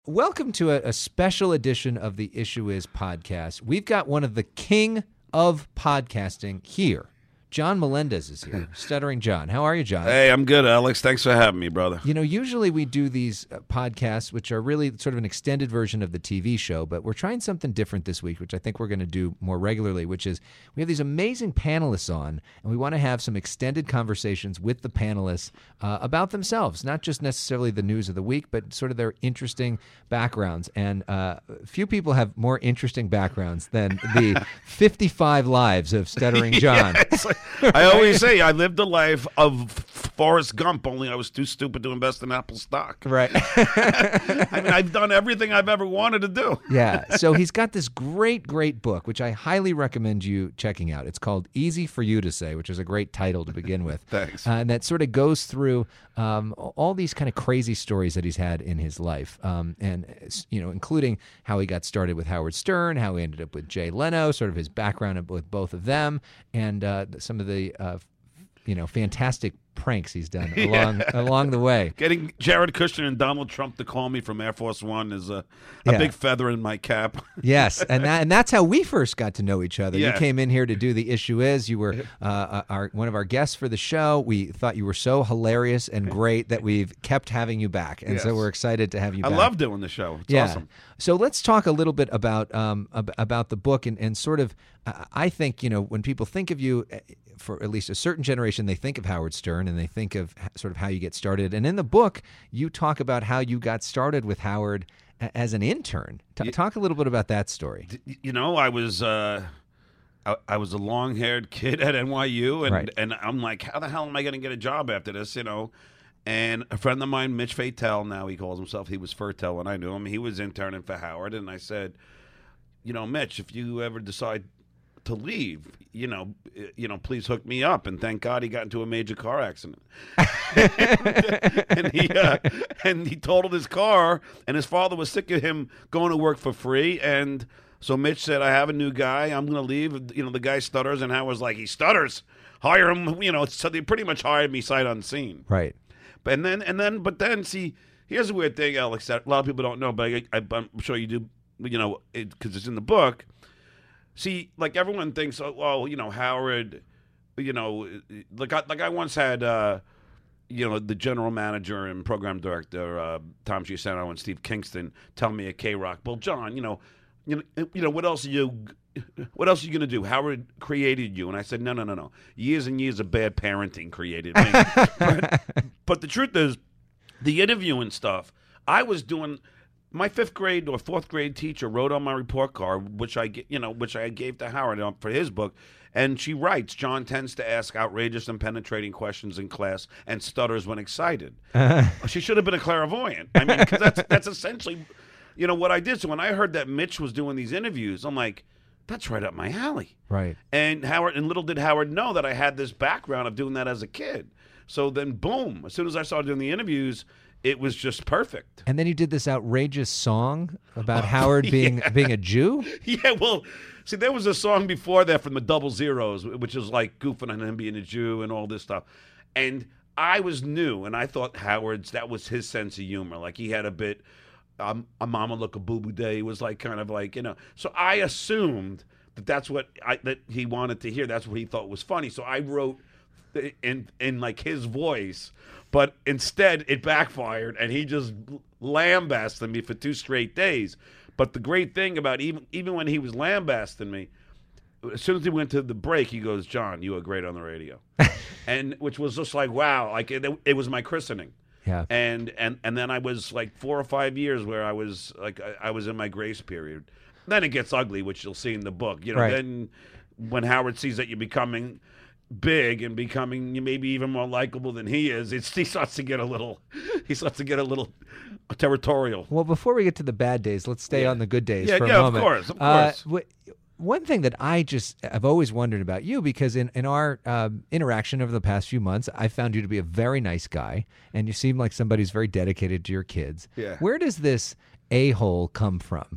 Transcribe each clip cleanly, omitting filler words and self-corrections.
Welcome to a special edition of the Issue Is podcast. We've got one of the king of podcasting here. John Melendez is here. Stuttering John. How are you, John? Hey, I'm good, Alex. Thanks for having me, brother. You know, usually we do these podcasts, which are really sort of an extended version of the TV show, but we're trying something different this week, which I think we're going to do more regularly, which is we have these amazing panelists on, and we want to have some extended conversations with the panelists about themselves, not just necessarily the news of the week, but sort of their interesting backgrounds. And few people have more interesting backgrounds than the 55 lives of Stuttering John. I always say I lived the life of Forrest Gump, only I was too stupid to invest in Apple stock. Right. I mean, I've done everything I've ever wanted to do. Yeah. So he's got this great book, which I highly recommend you checking out. It's called Easy for You to Say, which is a great title to begin with. Thanks. And that sort of goes through all these kind of crazy stories that he's had in his life, and you know, including how he got started with Howard Stern, how he ended up with Jay Leno, sort of his background with both of them, and some of the fantastic pranks he's done along the way. Getting Jared Kushner and Donald Trump to call me from Air Force One is a big feather in my cap. Yes, and that's how we first got to know each other. Yeah. You came in here to do The Issue Is. You were one of our guests for the show. We thought you were so hilarious and great that we've kept having you back, and so we're excited to have you back. I love doing the show. It's awesome. So let's talk a little bit about the book and sort of, I think, you know, when people think of you, for at least a certain generation, they think of Howard Stern and they think of sort of how you get started. And in the book, you talk about how you got started with Howard as an intern. Talk a little bit about that story. You know, I was a long-haired kid at NYU, and Right. and I'm like, how the hell am I going to get a job after this? You know. And a friend of mine, Mitch Fatel, now he calls himself, he was Fertel when I knew him. He was interning for Howard, and I said, you know, Mitch, if you ever decide to leave, you know, please hook me up. And thank God he got into a major car accident. and he totaled his car, and his father was sick of him going to work for free. And so Mitch said, I have a new guy. I'm going to leave. You know, the guy stutters, and Howard was like, he stutters. Hire him. You know, so they pretty much hired me sight unseen. Right. But then, see, here's a weird thing, Alex, that a lot of people don't know, but I'm sure you do, you know, because it's in the book. See, like everyone thinks, oh, well, you know, Howard, you know, like I once had, you know, the general manager and program director, Tom Giussano and Steve Kingston tell me at K-Rock, well, John, you know, what else are you going to do? Howard created you. And I said, no. Years and years of bad parenting created me. but the truth is, the interviewing stuff, I was doing. My 5th grade or 4th grade teacher wrote on my report card, which I gave to Howard for his book, and she writes, John tends to ask outrageous and penetrating questions in class and stutters when excited. She should have been a clairvoyant. I mean, because that's essentially, you know, what I did. So when I heard that Mitch was doing these interviews, I'm like, that's right up my alley. Right. And little did Howard know that I had this background of doing that as a kid. So then, boom, as soon as I started doing the interviews, it was just perfect. And then you did this outrageous song about Howard being a Jew? Yeah, well, see, there was a song before that from the Double Zeros, which is like goofing on him being a Jew and all this stuff. And I was new, and I thought that was his sense of humor. Like, he had a bit, a mama look a boo-boo day. He was like, kind of like, you know. So I assumed that's what that he wanted to hear. That's what he thought was funny. So I wrote in like his voice, but instead it backfired, and he just lambasted me for 2 straight days. But the great thing about even when he was lambasting me, as soon as he went to the break, he goes, John, you are great on the radio. And which was just like, wow, like it was my christening. Yeah. And then I was like 4 or 5 years where I was like, I was in my grace period. Then it gets ugly, which you'll see in the book. You know, Right. Then when Howard sees that you're becoming big and becoming maybe even more likable than he is, he starts to get a little territorial. Well, before we get to the bad days, let's stay on the good days for a of moment. course, of course. One thing that I've always wondered about you, because in our interaction over the past few months, I found you to be a very nice guy, and you seem like somebody who's very dedicated to your kids. Yeah. Where does this a-hole come from?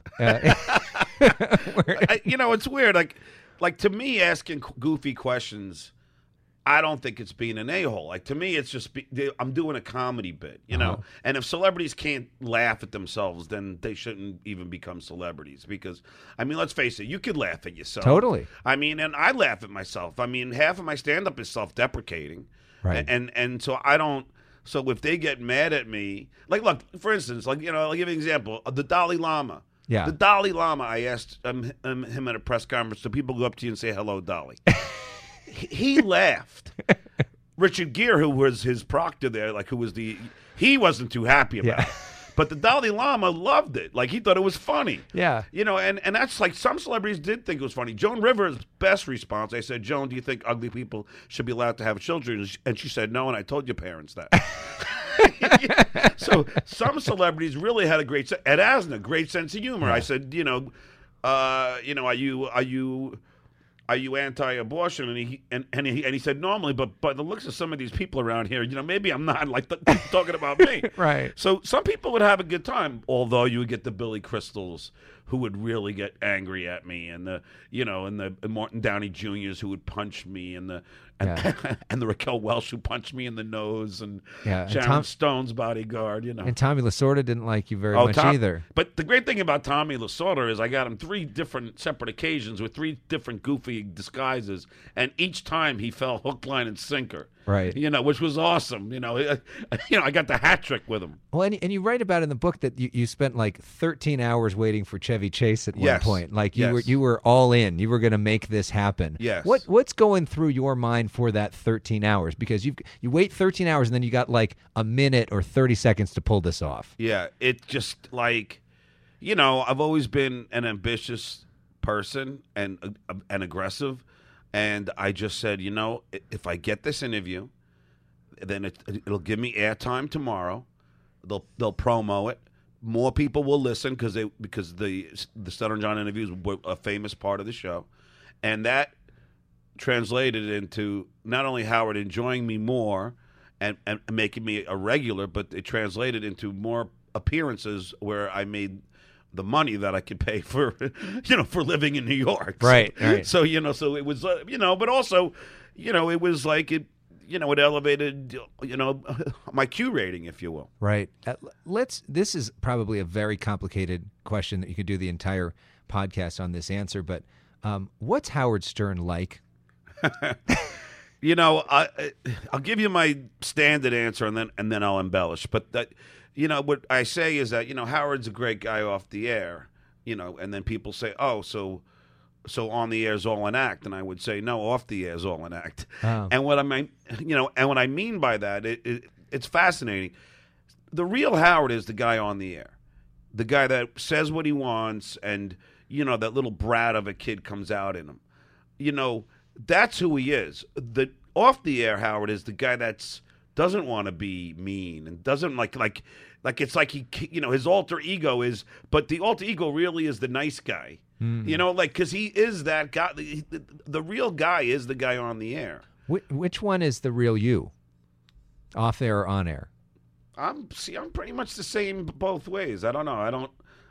You know, it's weird. Like to me, asking goofy questions I don't think it's being an a-hole. Like, to me, it's just I'm doing a comedy bit, you know. And if celebrities can't laugh at themselves, then they shouldn't even become celebrities. Because, I mean, let's face it, you could laugh at yourself. Totally. I mean, and I laugh at myself. I mean, half of my stand-up is self-deprecating. Right. And so I don't. So if they get mad at me, like, look, for instance, like, you know, I'll give you an example. The Dalai Lama. Yeah. The Dalai Lama, I asked him at a press conference, so people go up to you and say, hello, Dalai. He laughed. Richard Gere, who was his proctor there, like, he wasn't too happy about it. But the Dalai Lama loved it. Like, he thought it was funny. Yeah. You know, and that's like some celebrities did think it was funny. Joan Rivers' best response, I said, Joan, do you think ugly people should be allowed to have children? And she said, no, and I told your parents that. So some celebrities really had a great Ed Asner, great sense of humor. I said, are you anti-abortion? And he said normally, but by the looks of some of these people around here, maybe I'm not, like talking about me. Right. So some people would have a good time, although you would get the Billy Crystals who would really get angry at me, and the Martin Downey Jr.'s who would punch me, and the Raquel Welch who punched me in the nose, and Sharon Stone's bodyguard, And Tommy Lasorda didn't like you very much either. But the great thing about Tommy Lasorda is I got him 3 different separate occasions with 3 different goofy disguises, and each time he fell hook, line, and sinker. Right. Which was awesome. I got the hat trick with him. Well, and you write about in the book that you spent like 13 hours waiting for Chevy Chase at one point. Like you were all in. You were going to make this happen. Yes. What's going through your mind for that 13 hours? Because you wait 13 hours and then you got like a minute or 30 seconds to pull this off. Yeah. It just like, I've always been an ambitious person and aggressive. And I just said, if I get this interview, then it'll give me airtime tomorrow. They'll promo it. More people will listen because the Stuttering John interviews were a famous part of the show, and that translated into not only Howard enjoying me more and making me a regular, but it translated into more appearances where I made the money that I could pay for, for living in New York. Right. So, so it was, but also, it was like it elevated, my Q rating, if you will. Right. This is probably a very complicated question that you could do the entire podcast on this answer, but what's Howard Stern like? I'll give you my standard answer and then I'll embellish, but that, what I say is that, Howard's a great guy off the air, and then people say, oh, so on the air is all an act. And I would say, no, off the air is all an act. Oh. And what I mean by that, it's fascinating. The real Howard is the guy on the air, the guy that says what he wants, and, that little brat of a kid comes out in him. That's who he is. The off the air Howard is the guy doesn't want to be mean and doesn't like it's like he his alter ego is, but the alter ego really is the nice guy. Because he is that guy. The real guy is the guy on the air. Which one is the real you? Off air or on air? I'm pretty much the same both ways. I don't know.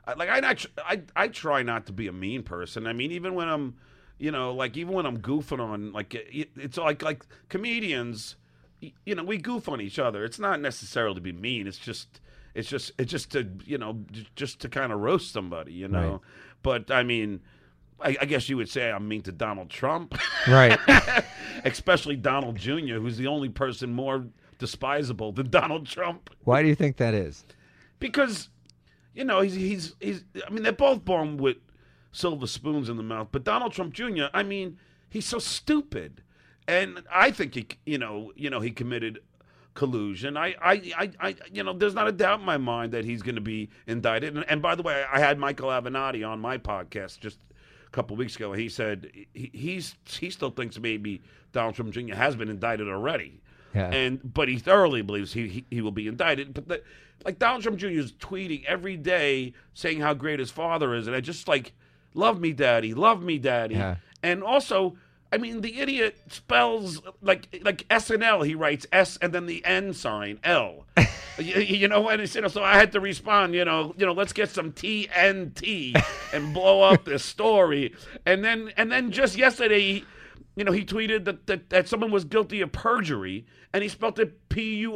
I try not to be a mean person. I mean, even when I'm, even when I'm goofing on, it's like comedians, we goof on each other. It's not necessarily to be mean. It's just to, just to kind of roast somebody, Right. But I mean, I guess you would say I'm mean to Donald Trump. Right. Especially Donald Jr., who's the only person more despisable than Donald Trump. Why do you think that is? Because, he's I mean, they're both born with silver spoons in the mouth, but Donald Trump Jr., I mean, he's so stupid. And I think he committed collusion. I there's not a doubt in my mind that he's going to be indicted. And by the way, I had Michael Avenatti on my podcast just a couple of weeks ago. He said he still thinks maybe Donald Trump Jr. has been indicted already. Yeah. But he thoroughly believes he will be indicted. But Donald Trump Jr. is tweeting every day saying how great his father is, and I just love me, daddy, love me, daddy. Yeah. And also, I mean, the idiot spells like SNL. He writes S and then the N sign L. And so I had to respond. Let's get some TNT and blow up this story. And then just yesterday, You know, he tweeted that someone was guilty of perjury, and he spelled it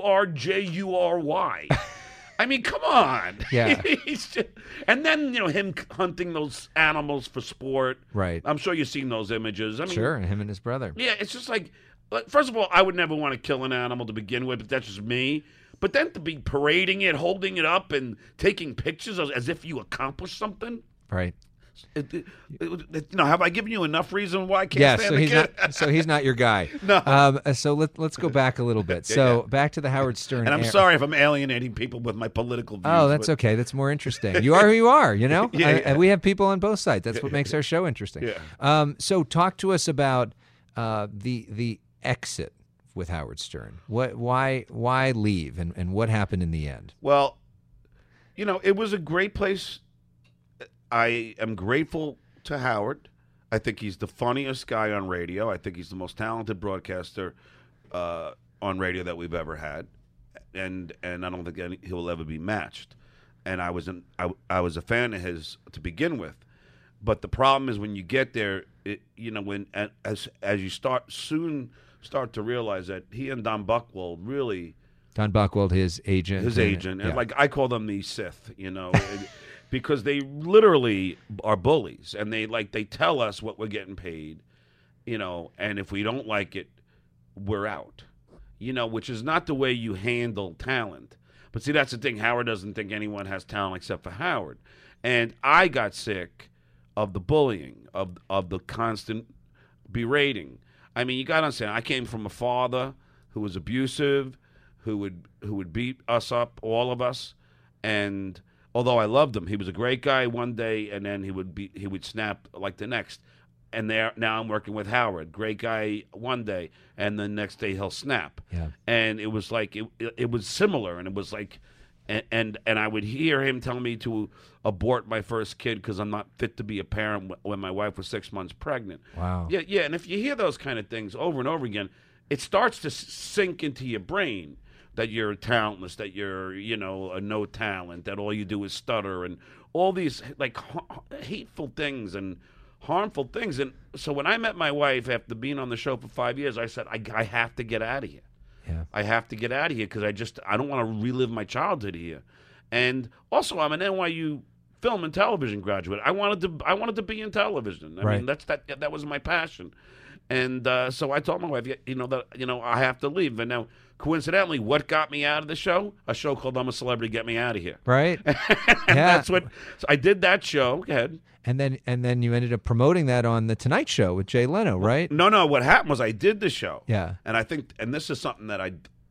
Purjury. I mean, come on. Yeah. And then, him hunting those animals for sport. Right. I'm sure you've seen those images. I mean, Sure, him and his brother. Yeah, it's just like, first of all, I would never want to kill an animal to begin with, but that's just me. But then to be parading it, holding it up, and taking pictures as if you accomplished something. Right. Have I given you enough reason why I can't stand the kid? So he's not your guy. No. So let's go back a little bit. So back to the Howard Stern. And I'm sorry if I'm alienating people with my political views. Oh, that's okay. That's more interesting. You are who you are, Yeah. And we have people on both sides. That's what makes our show interesting. Yeah. So talk to us about the exit with Howard Stern. Why leave, and what happened in the end? Well, it was a great place. I am grateful to Howard. I think he's the funniest guy on radio. I think he's the most talented broadcaster on radio that we've ever had, and I don't think he will ever be matched. And I was a fan of his to begin with, but the problem is when you get there, as you start to realize that he and Don Buchwald really. Don Buchwald, his agent. And like I call them the Sith, because they literally are bullies, and they tell us what we're getting paid, and if we don't like it, we're out, which is not the way you handle talent. But see, that's the thing. Howard doesn't think anyone has talent except for Howard, and I got sick of the bullying, of the constant berating. I mean, you got to understand. I came from a father who was abusive, who would beat us up, all of us, and although I loved him, he was a great guy one day, and then he would snap like the next. And now I'm working with Howard, great guy one day, and the next day he'll snap. Yeah. And it was like it was similar, and it was like, and I would hear him tell me to abort my first kid because I'm not fit to be a parent when my wife was 6 months pregnant. Wow. Yeah. And if you hear those kind of things over and over again, it starts to sink into your brain that you're talentless, that you're, a no talent, that all you do is stutter, and all these hateful things and harmful things. And so when I met my wife after being on the show for 5 years, I said, I have to get out of here. Yeah. I have to get out of here because I don't want to relive my childhood here. And also, I'm an NYU film and television graduate. I wanted to be in television. I mean, that was my passion. And so I told my wife, I have to leave. And now, coincidentally, what got me out of the show? A show called I'm a Celebrity, Get Me Out of Here. Right. That's what. So I did that show. Go ahead. And then you ended up promoting that on the Tonight Show with Jay Leno, right? No. What happened was I did the show. Yeah. And I think, and this is something that I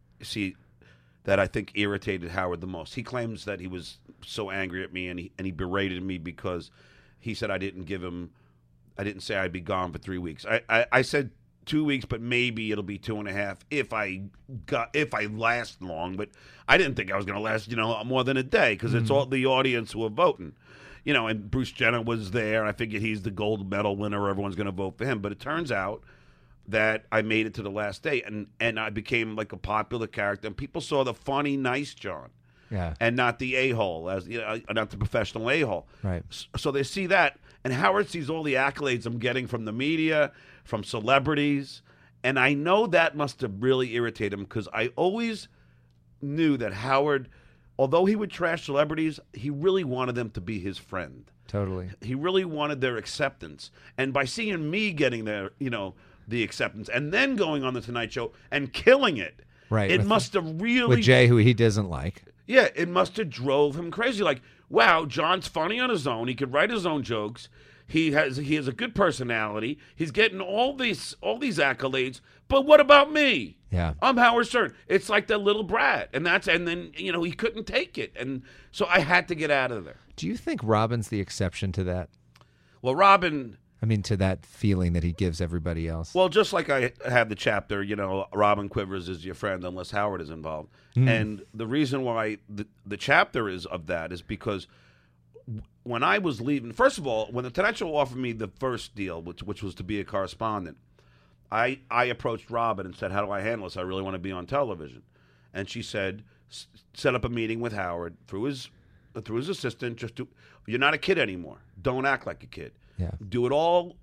think irritated Howard the most. He claims that he was so angry at me and he berated me because he said I didn't say I'd be gone for 3 weeks. I said 2 weeks, but maybe it'll be 2.5 if I last long. But I didn't think I was going to last, more than a day because it's all the audience who are voting. And Bruce Jenner was there. I figured he's the gold medal winner. Everyone's going to vote for him. But it turns out that I made it to the last day, and I became like a popular character, and people saw the funny, nice John. Yeah. And not the a-hole, not the professional a-hole. Right. So they see that, and Howard sees all the accolades I'm getting from the media, from celebrities, and I know that must have really irritated him because I always knew that Howard, although he would trash celebrities, he really wanted them to be his friend. Totally. He really wanted their acceptance, and by seeing me getting their, the acceptance, and then going on the Tonight Show and killing it, right? It must have really with Jay, who he doesn't like. Yeah, it must have drove him crazy. Like, wow, John's funny on his own. He could write his own jokes. He has a good personality. He's getting all these accolades. But what about me? Yeah, I'm Howard Stern. It's like that little brat, and then he couldn't take it, and so I had to get out of there. Do you think Robin's the exception to that? Well, Robin. I mean, to that feeling that he gives everybody else. Well, just like I have the chapter, Robin Quivers is your friend unless Howard is involved. And the reason why the chapter is of that is because when I was leaving, first of all, when the Tonight Show offered me the first deal, which was to be a correspondent, I approached Robin and said, how do I handle this? I really want to be on television. And she said, set up a meeting with Howard through his assistant. You're not a kid anymore. Don't act like a kid. Yeah. Do it all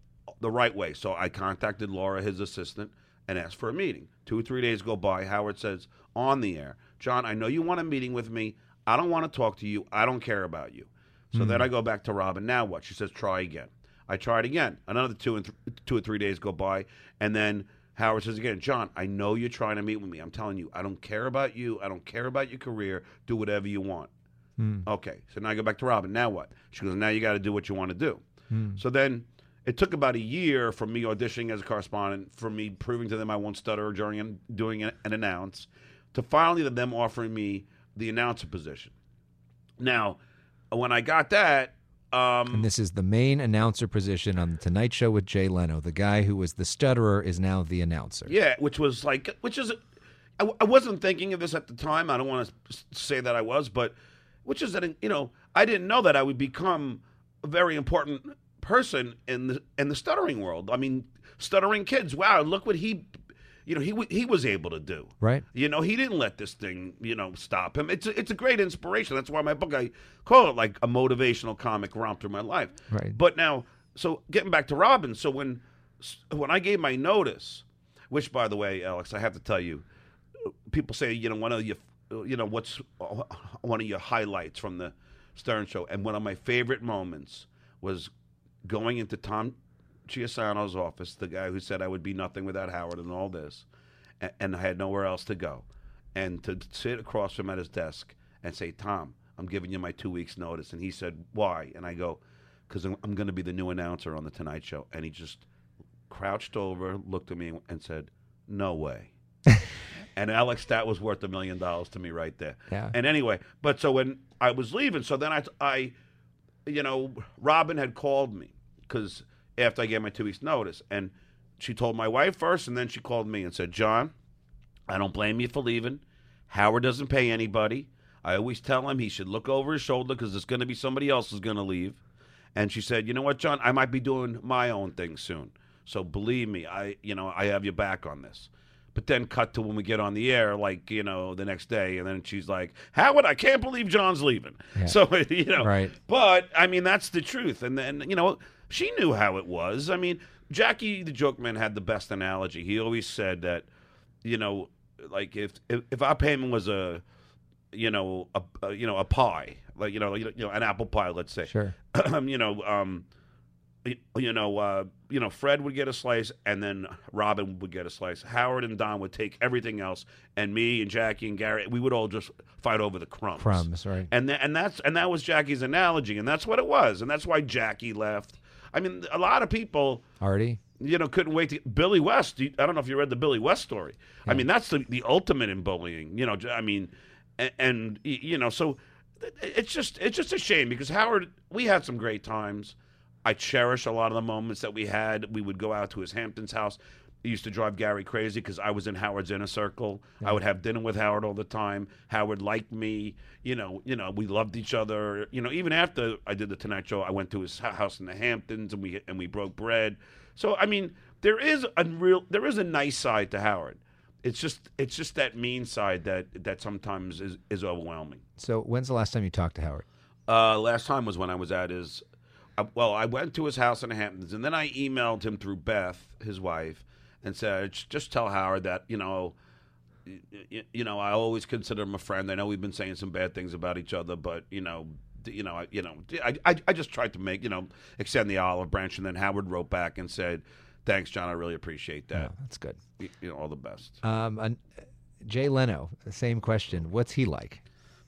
the right way. So I contacted Laura, his assistant, and asked for a meeting. 2 or 3 days go by. Howard says on the air, John, I know you want a meeting with me. I don't want to talk to you. I don't care about you. So then I go back to Robin. Now what? She says, try again. I tried again. Another 2 or 3 days go by. And then Howard says again, John, I know you're trying to meet with me. I'm telling you, I don't care about you. I don't care about your career. Do whatever you want. Okay. So now I go back to Robin. Now what? She goes, now you got to do what you want to do. So then it took about a year from me auditioning as a correspondent, for me proving to them I won't stutter during doing an announce, to finally them offering me the announcer position. Now, when I got that, and this is the main announcer position on the Tonight Show with Jay Leno. The guy who was the stutterer is now the announcer. Yeah, which is, I wasn't thinking of this at the time. I don't want to say that I was, but which is that, I didn't know that I would become a very important person in the stuttering world. I mean, stuttering kids. Wow, look what he was able to do. Right. He didn't let this thing, stop him. It's a great inspiration. That's why my book, I call it like a motivational comic romp through my life. Right. But now, so getting back to Robin, so when I gave my notice, which, by the way, Alex, I have to tell you, people say, what's one of your highlights from the Stern Show, and one of my favorite moments was going into Tom Chiasano's office, the guy who said I would be nothing without Howard and all this, and I had nowhere else to go, and to sit across from him at his desk and say, Tom, I'm giving you my 2 weeks notice. And he said, why? And I go, because I'm going to be the new announcer on the Tonight Show. And he just crouched over, looked at me and said, no way. And Alex, that was worth $1 million to me right there. Yeah. And anyway, but so when I was leaving, so then I Robin had called me, because after I gave my 2 weeks notice, and she told my wife first, and then she called me and said, John, I don't blame you for leaving. Howard doesn't pay anybody. I always tell him he should look over his shoulder, because there's going to be somebody else who's going to leave. And she said, you know what, John, I might be doing my own thing soon. So believe me, I have your back on this. But then cut to when we get on the air, the next day, and then she's like, Howard, I can't believe John's leaving. Yeah. So, Right. But, I mean, that's the truth. And then, she knew how it was. I mean, Jackie the Joke Man had the best analogy. He always said that, if our payment was a pie, an apple pie, let's say. Sure. Fred would get a slice, and then Robin would get a slice. Howard and Don would take everything else, and me and Jackie and Gary, we would all just fight over the crumbs. Crumbs, right? And that was Jackie's analogy, and that's what it was, and that's why Jackie left. I mean, a lot of people, Artie, couldn't wait to Billy West. I don't know if you read the Billy West story. Yeah. I mean, that's the ultimate in bullying. I mean, and so it's just a shame, because Howard, we had some great times. I cherish a lot of the moments that we had. We would go out to his Hamptons house. It used to drive Gary crazy, because I was in Howard's inner circle. Yeah. I would have dinner with Howard all the time. Howard liked me. We loved each other. Even after I did the Tonight Show, I went to his house in the Hamptons, and we broke bread. So I mean, there is a nice side to Howard. It's just that mean side that sometimes is overwhelming. So when's the last time you talked to Howard? Last time was when I was at his. I went to his house in the Hamptons, and then I emailed him through Beth, his wife, and said, just tell Howard that, I always consider him a friend. I know we've been saying some bad things about each other, but, I just tried to extend the olive branch. And then Howard wrote back and said, thanks, John. I really appreciate that. Oh, that's good. All the best. Jay Leno, the same question. What's he like?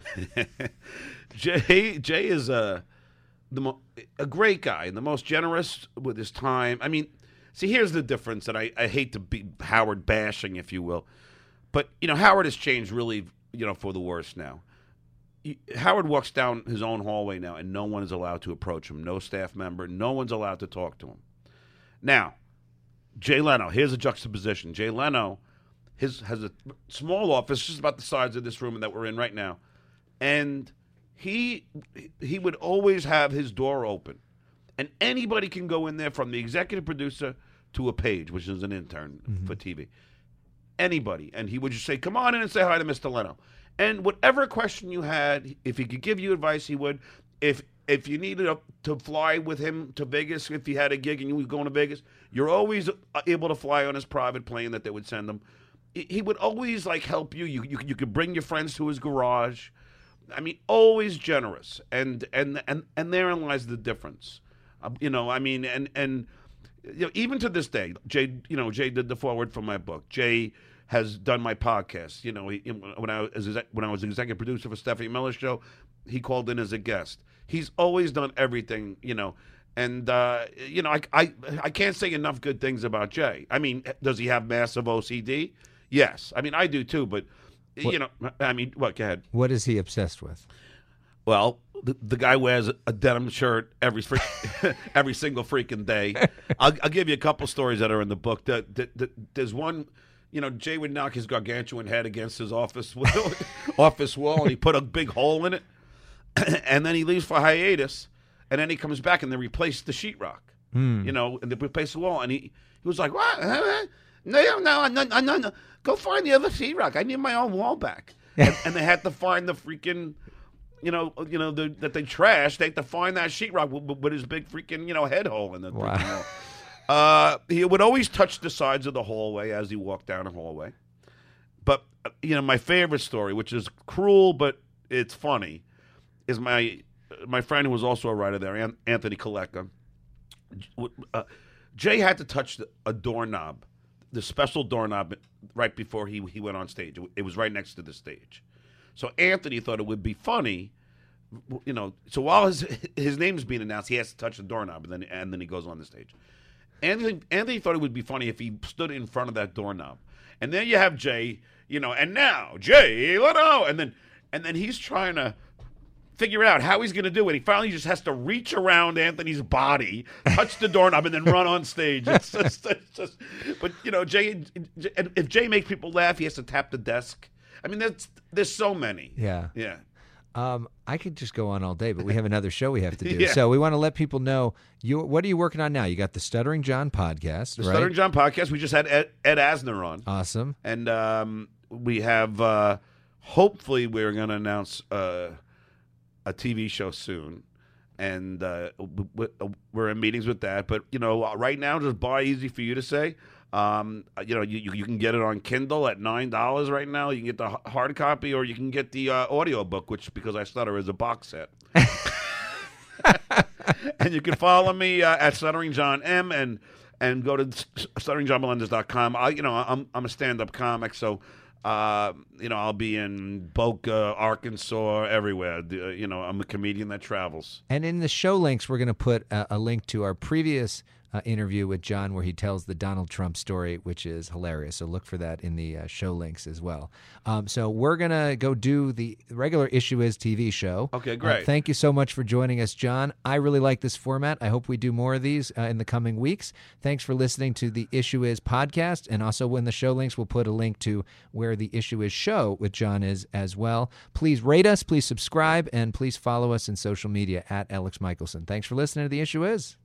Jay is a great guy and the most generous with his time. I mean, see, here's the difference, and I hate to be Howard bashing, if you will, but Howard has changed really, for the worse now. Howard walks down his own hallway now, and no one is allowed to approach him. No staff member, no one's allowed to talk to him. Now, Jay Leno, here's a juxtaposition. Jay Leno has a small office, just about the size of this room that we're in right now, and he would always have his door open, and anybody can go in there, from the executive producer to a page, which is an intern for TV. Anybody. And he would just say, come on in and say hi to Mr. Leno. And whatever question you had, if he could give you advice, he would. If if you needed to fly with him to Vegas, if you had a gig and you were going to Vegas, you're always able to fly on his private plane that they would send him. He would always like help you. You could bring your friends to his garage. I mean, always generous, and therein lies the difference. I mean, and even to this day, Jay did the foreword for my book. Jay has done my podcast. When I was executive producer for Stephanie Miller's show, he called in as a guest. He's always done everything, and I can't say enough good things about Jay. I mean, does he have massive OCD? Yes. I mean, I do too, but what? Go ahead. What is he obsessed with? Well, the guy wears a denim shirt every single freaking day. I'll give you a couple stories that are in the book. There's one, Jay would knock his gargantuan head against his office wall, and he put a big hole in it, and then he leaves for hiatus, and then he comes back and they replace the sheetrock, and they replace the wall, and he was like, what? No. Go find the other sheetrock. I need my own wall back. And they had to find the freaking, that they trashed. They had to find that sheetrock with his big freaking, head hole in the freaking wall. He would always touch the sides of the hallway as he walked down the hallway. But, my favorite story, which is cruel but it's funny, is my friend who was also a writer there, Anthony Koleka. Jay had to touch a doorknob, the special doorknob, right before he went on stage. It was right next to the stage. So Anthony thought it would be funny, so while his name's being announced, he has to touch the doorknob, and then he goes on the stage. Anthony thought it would be funny if he stood in front of that doorknob. And then you have Jay, and now, Jay Leno, and then he's trying to figure out how he's going to do it. He finally just has to reach around Anthony's body, touch the doorknob, and then run on stage. It's just, but Jay, if Jay makes people laugh, he has to tap the desk. I mean, there's so many. Yeah. Yeah. I could just go on all day, but we have another show we have to do. Yeah. So we want to let people know, what are you working on now? You got the Stuttering John podcast, right? Stuttering John podcast. We just had Ed Asner on. Awesome. And we have, hopefully we're going to announce a TV show soon, and we're in meetings with that. But right now, just buy easy for you to say. You can get it on Kindle at $9 right now. You can get the hard copy, or you can get the audio book, which, because I stutter, is a box set. And you can follow me at Stuttering John M, and go to stutteringjohnmelendez.com. I'm a stand-up comic, so. I'll be in Boca, Arkansas, everywhere. I'm a comedian that travels. And in the show links, we're going to put a link to our previous interview with John where he tells the Donald Trump story, which is hilarious. So look for that in the show links as well. So we're going to go do the regular Issue Is TV show. Okay, great. Thank you so much for joining us, John. I really like this format. I hope we do more of these in the coming weeks. Thanks for listening to the Issue Is podcast. And also in the show links, we'll put a link to where the Issue Is show with John is as well. Please rate us, please subscribe, and please follow us in social media at Alex Michelson. Thanks for listening to the Issue Is.